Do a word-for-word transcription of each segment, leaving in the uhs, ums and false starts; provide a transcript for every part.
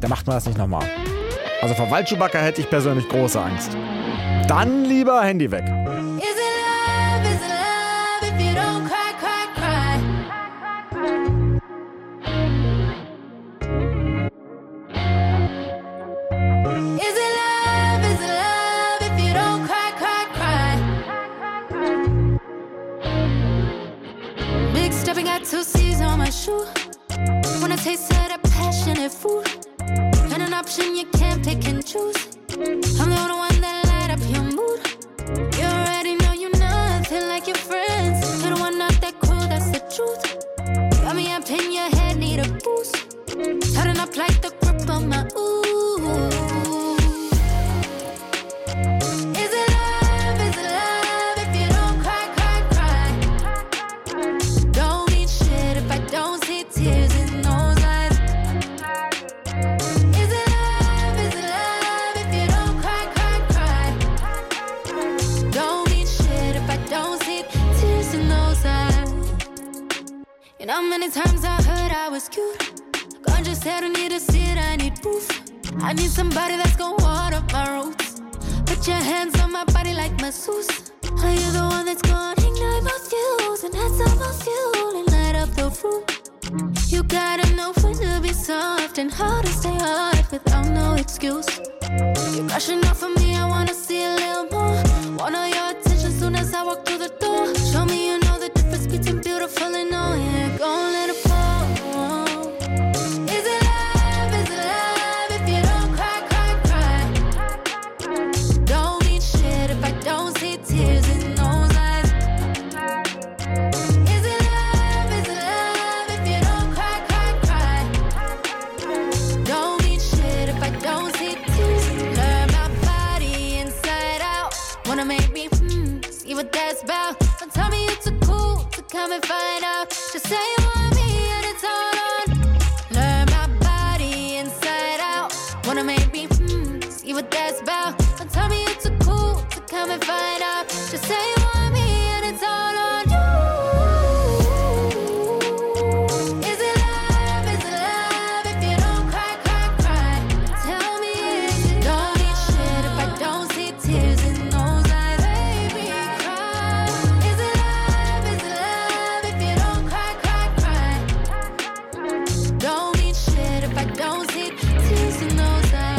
der macht mir das nicht nochmal. Also vor Waldchewbacca hätte ich persönlich große Angst. Dann lieber Handy weg. Two C's on my shoe. When I taste of that passionate food, and an option you can't pick and choose. I'm the only one that light up your mood. You already know you're nothing like your friends. You're the one not that cool, that's the truth. Got me up in your head, need a boost. Turning up like the grip on my ooh. And how many times I heard I was cute. God just said I need a seat, I need proof. I need somebody that's gonna water my roots. Put your hands on my body like masseuse. Are you the one that's gonna ignite my fuse and add some more fuel and light up the room? You gotta know when to be soft and how to stay hard without no excuse. You're rushing off of me, I wanna see a little more. Want all your attention soon as I walk through the door. Show me you know the difference between beautiful and all. Yeah, go and let it fall. Is it love, is it love if you don't cry, cry, cry? Don't mean shit if I don't see tears in those eyes. Is it love, is it love if you don't cry, cry, cry? Don't mean shit if I don't see tears. Learn my body inside out. Wanna make me hmm, see what that's about. Don't tell me you're too cool to come and find out. Just say you want me and it's all on. Learn my body inside out. Wanna make me hmm, see what that's about. Don't tell me you're too cool to come and find out. Just say you want me and it's all on you. Is it love, is it love if you don't cry, cry, cry? Tell me is it? Don't need shit if I don't see tears in those eyes. Baby, cry. Is it love, is it love if you don't cry, cry, cry? Don't need shit if I don't see tears in those eyes.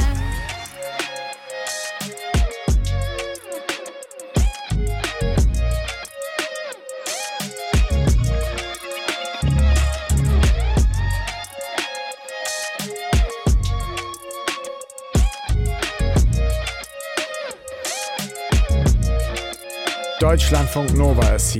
Deutschlandfunk Nova ist hier.